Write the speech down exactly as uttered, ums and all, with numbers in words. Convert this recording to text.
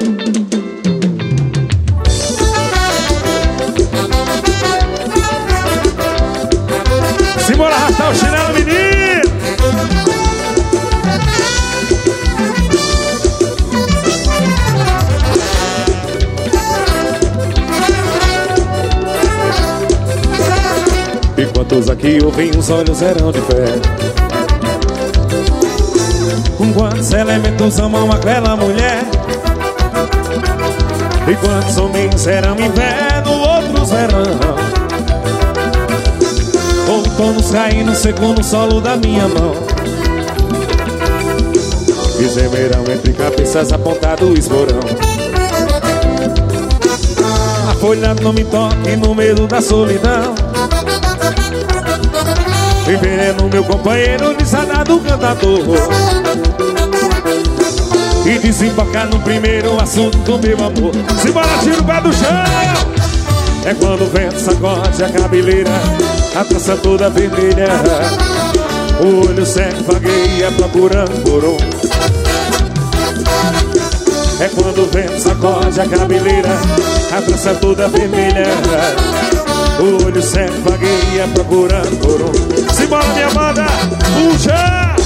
Simbora arrastar o chinelo, menino. E quantos aqui ouvem os olhos eram de fé? Com quantos elementos amam aquela mulher? E quantos homens eram inverno, outros verão? Outonos caindo seco no solo da minha mão. E gemerão entre cabeças apontado o esporão. A folha não me toque no medo da solidão. Enveneno meu companheiro desadado cantador. E desembarcar no primeiro assunto, meu amor. Simbora, tira o pé do chão. É quando o vento sacode a cabeleira, a trança toda vermelha, o olho cego vagueia procurando por um. É quando o vento sacode a cabeleira, a trança toda vermelha, o olho cego vagueia procurando por um. Simbora, minha banda, puxa!